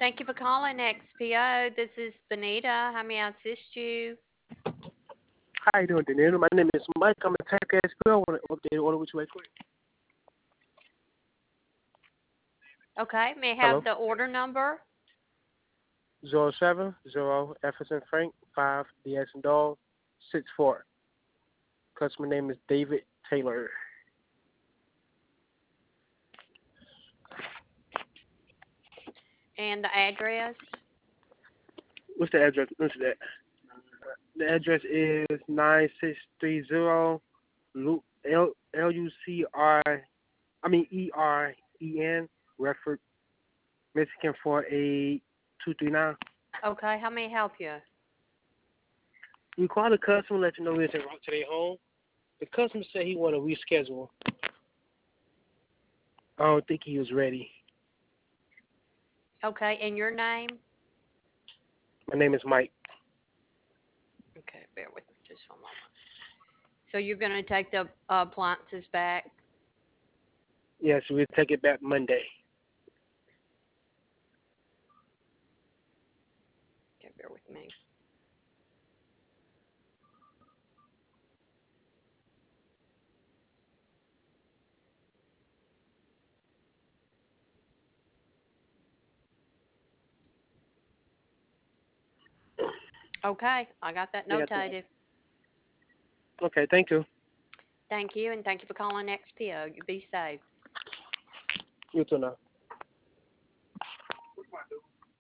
Thank you for calling XPO. This is Benita. How may I assist you? How you doing, Danilo? My name is Mike. I'm a tech expert. I want to update the order with you right quick. Okay, may I have Hello? the order number? 070 F as in Frank 5 D as in dog 64. Customer name is David Taylor. And the address? What's the address? What's that? The address is 9630 Eren, Redford, Michigan 48239. Okay, how may I help you? We called the customer, let you know it's en route to their home. The customer said he want to reschedule. I don't think he was ready. Okay, and your name? My name is Mike. Okay, bear with me just one moment. So you're going to take the appliances back? Yes, we'll take it back Monday. Okay, bear with me. Okay, I got that Yeah. notated. Okay, thank you. Thank you, and thank you for calling XPO. You be safe. You too now.